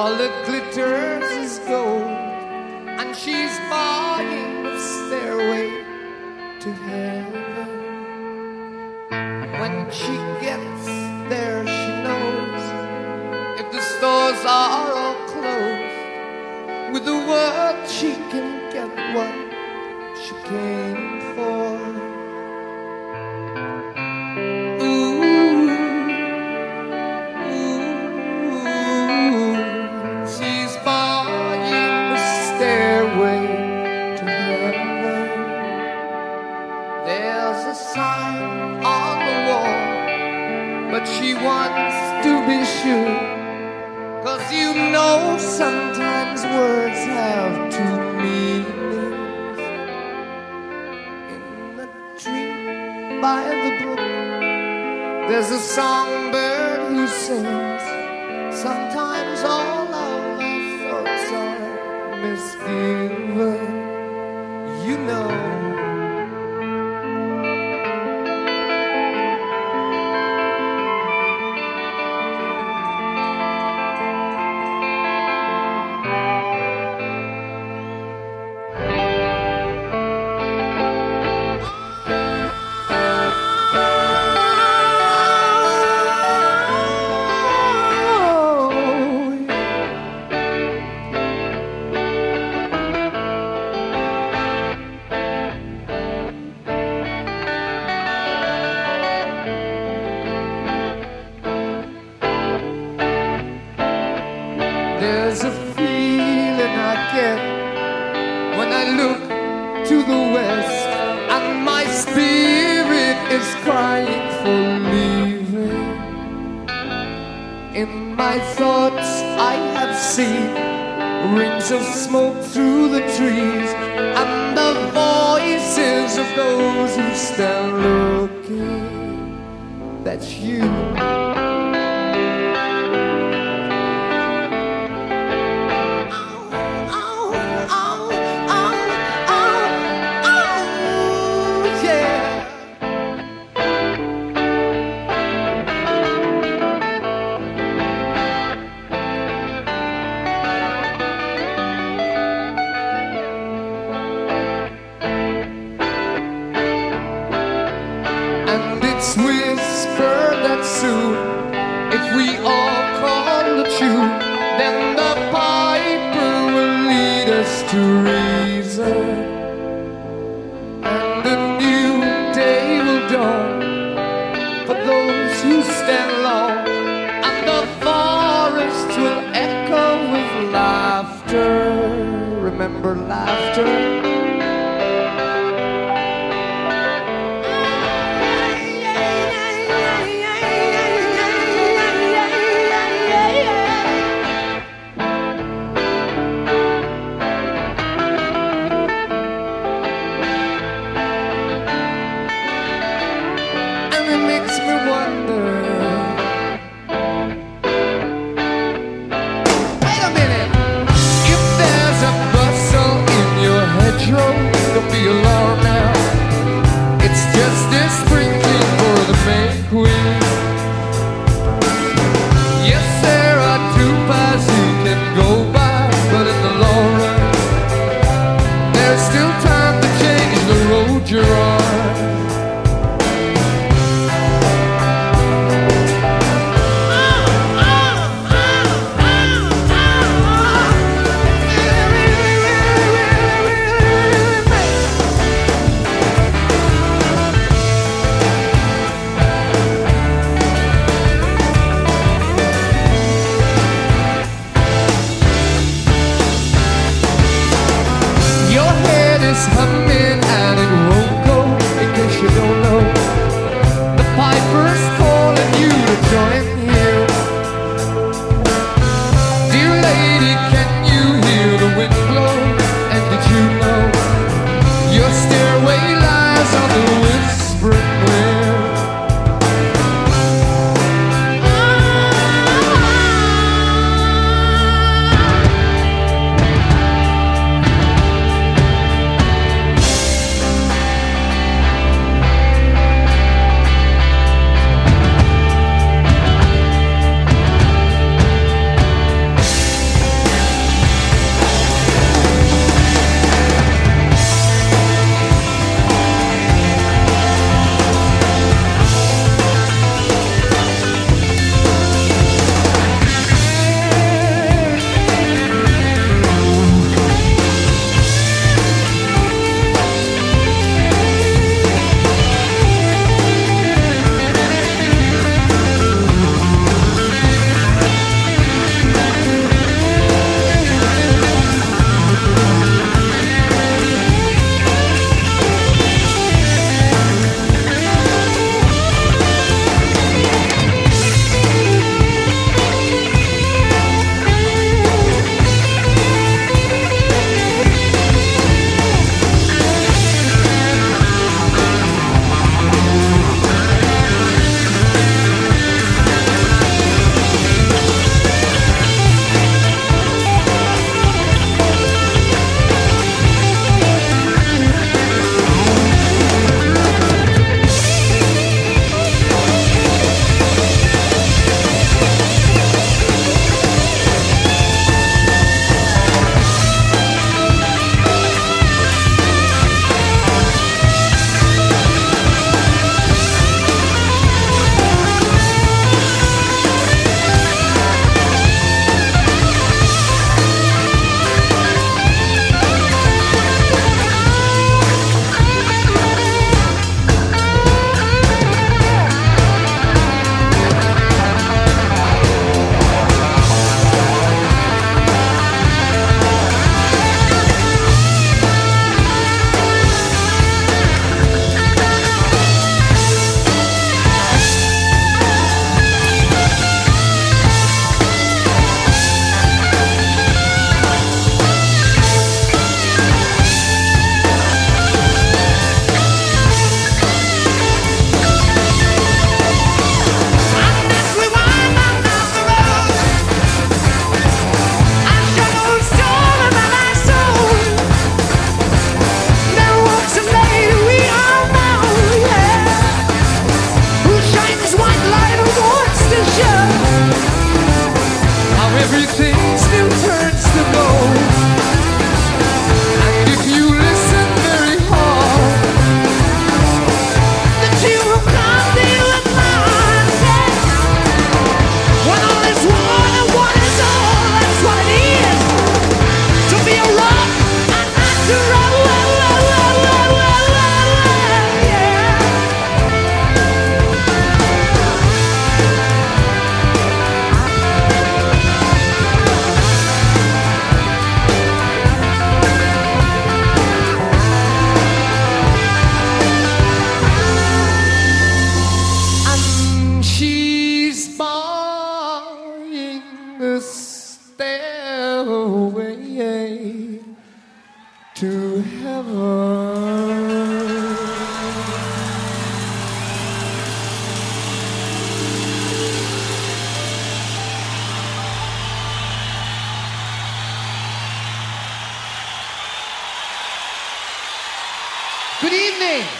All that glitters is gold, and she's buying the stairway to heaven. When she gets there, she knows if the stores are all closed, with the word she can get what she came for. She's buying the stairway to heaven. There's a sign on the wall, but she wants to be sure, 'cause you know sometimes words have two meanings. In the tree by the brook, there's a songbird who sings. Sometimes all of our thoughts are misgiven, you know. There's a feeling I get when I look to the west, and my spirit is crying for leaving. In my thoughts I have seen rings of smoke through the trees, and the voices of those who stand looking. That's you. It's whispered that soon, if we all call the tune, then the piper will lead us to reason, and a new day will dawn for those who stand long, and the forest will echo with laughter. Remember laughter? Don't be alarmed now, it's just a sprinkling for the May Queen. Yes, there are two paths you can go by, but in the long run, there's still time to change the road you're on. Humming and it won't go, in case you don't know. The piper's calling you to join him. Dear lady, can you hear the wind blow? And did you know your stairway lies on the whispering wind? Good evening.